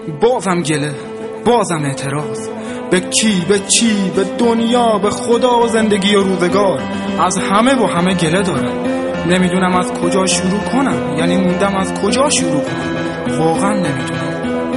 بازم گله، بازم اعتراض. به کی، به چی، به دنیا، به خدا و زندگی و روزگار. از همه و همه گله دارم. نمیدونم از کجا شروع کنم، یعنی موندم از کجا شروع کنم. واقعا نمیدونم.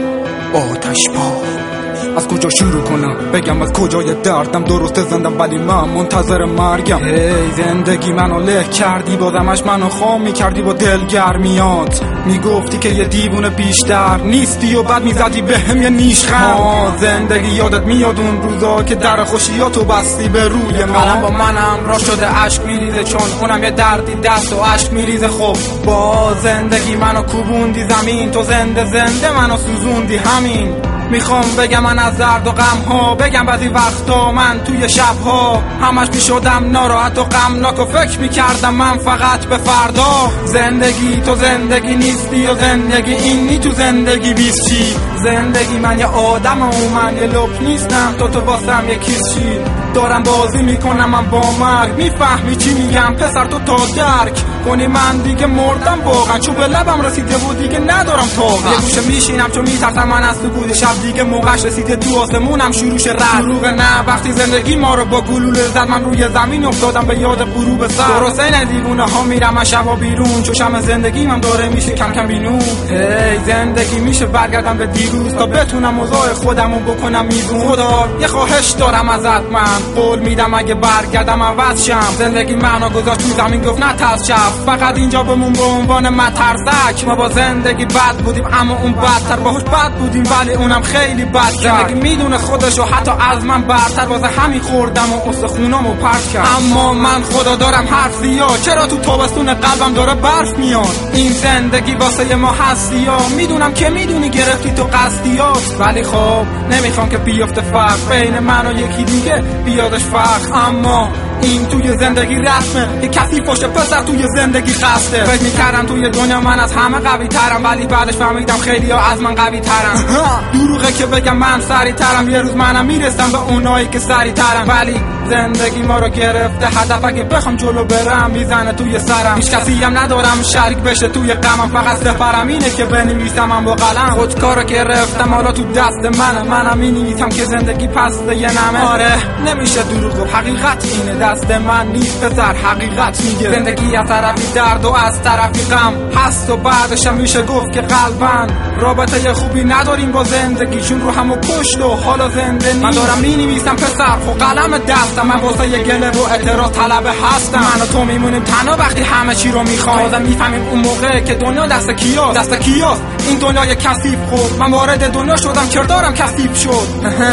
آتش پا از کجا شروع کنم؟ بگم از کجای دردم؟ درسته زندم ولی من منتظر مرگم. ای زندگی منو له کردی، بازمش منو خام میکردی با دلگرمیات. میگفتی که یه دیوونه بیشتر نیستی و بعد میزدی بهم یه نیشخند. زندگی یادت میاد اون روزا که در خوشیاتو بستی به روی من. با منم را شده عشق میریزه، چون اونم یه دردی دست و عشق میریزه. خب با زندگی منو کوبوندی زمین، تو زنده زنده منو سوزوندی. همین میخوام بگم من از درد و غم ها، بگم بعضی وقتا من توی شبها همش میشدم ناراحت و غمناک و فکر میکردم من فقط به فردا. زندگی تو زندگی نیستی و زندگی اینی تو زندگی بیستی. زندگی من یه آدم و من یه لپ نیستم، تو واسم یه کیسچی. دارم بازی میکنم من با مرگ، میفهمی چی میگم پسر؟ تو تا درک کنی من دیگه مردم واقعا، چون به لبم رسیده بود دیگه ندارم طاقت. یه گوشه میشینم چون میترسم من از سکوت شب دیگه موقعش رسیده، تو آسمونم شروع شه رد. دروغ نه وقتی زندگی ما رو با گلوله زد، من روی زمین افتادم به یاد غروب سر. درسته این دیوونه ها میرم من شبا بیرون، چون شم زندگی من داره میشه کم کم بینون. هی زندگی میشه برگردم به دیروز تا بتونم اوضاع خودمو بکنم میزون. خدا یه خواهش دارم ازت، من قول میدم اگه برگردم عوض شم. زندگی منو گذاشت تو زمین گفت نترس شب، فقط اینجا بمون به عنوان مترسک. ما با زندگی بد بودیم اما اون بدتر، باهوش بد بودیم ولی اونم خیلی بد. زندگی میدونه خودشو حتی از من برتر، واسه همین خوردم و استخونامو پرت کرد. اما من خدا دارم حرف زیاد، چرا تو تابستون قلبم داره برف میاد؟ این زندگی واسه ما هستیا، میدونم که میدونی گرفتی تو قصدیات، ولی خب نمیخوام که بیفته فرق بین من و یکی دیگه بیادش فرق. اما این توی زندگی رسمه، یه کسی پشت پسر توی زندگی قصده. فکر میکردم توی دنیا من از همه قوی ترم، ولی بعدش فهمیدم خیلی ها از من قوی ترم. دروغه که بگم من سری ترم، یه روز منم میرسم به اونایی که سری ترم. ولی زندگی ما رو گرفته هدف، اگه بخوام جلو برم میزنه توی سرم. هیچ کسی هم ندارم شریک بشه توی غمم، فقط سفرم اینه که بنویسم من با قلم. خودکارو گرفتم حالا تو دست منم مینویسم که زندگی پسته یه نمه. آره نمیشه دروغ گفت، حقیقت اینه دست من نیست پسر، حقیقت میگه زندگی از طرفی درد و از طرفی غم هست و بعدش هم میشه گفت که قلبن رابطه خوبی نداریم با زندگی، چون رو همو کشت و حالا زنده نیست. من دارم مینویسم پسر خب قلم دستم، من واسه یه گله و اعتراض طلبه هستم. من و تو میمونیم تنها وقتی همه چی رو میخوام، بازم میفهمیم اون موقع که دنیا دست کیاست. این دنیای کثیف خورد، من وارد دنیا شدم کردارم کثیف شد.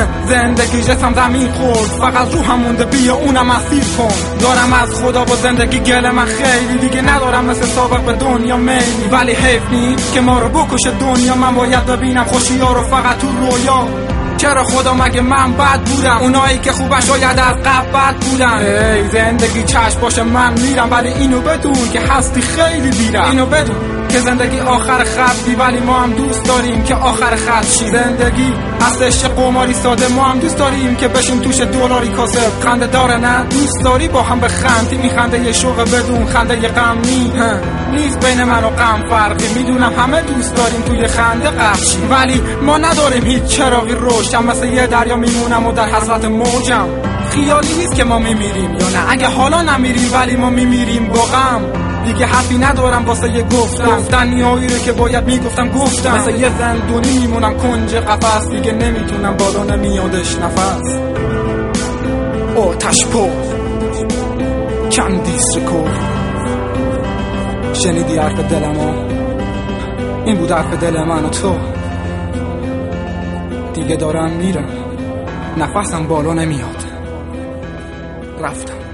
زندگی جسم زمین خورد، فقط روحم مونده بیا اونم اسیر کن. دارم از خدا با زندگی گله من خیلی دیگه ندارم مثل سابق به دنیا میلی، ولی حیف نیست که ما رو بکشه دنیا. من باید ببینم خوشی‌ها رو فقط تو رویا. چرا خدا مگه من بد بودم؟ اونایی که خوبن شاید از قبل بد بودن. ای زندگی چشم باشه من میرم، ولی اینو بدون که هستی خیلی بیرم. اینو بدون که زندگی آخر خطی، ولی ما هم دوست داریم که آخر خط شیم. زندگی هستش قماری ساده، ما هم دوست داریم که بشیم توش دلاری کاسب. خنده داره نه دوست داری با هم بخندی، میخنده یه شوق بدون خنده یه غم نیست بین من و غم فرقی. میدونم همه دوست داریم توی خنده غرق، ولی ما نداریم هیچ چراغی روشن، مثل یه دریا میمونم و در حسرت موجم. خیالی نیست که ما میمیریم یا نه، اگه حالا نمیریم ولی ما میمیریم با غم. دیگه حرفی ندارم واسه یه گفتن نیایی رو که باید میگفتم گفتم. مثل یه زندونی میمونم کنج قفس، دیگه نمیتونم بالا نمیادش نفس. آتش پا کندیس رکور. شنیدی حرف دلمو؟ این بود حرف دل من و تو. دیگه دارم میرم، نفسم بالا نمیاد، رفتم.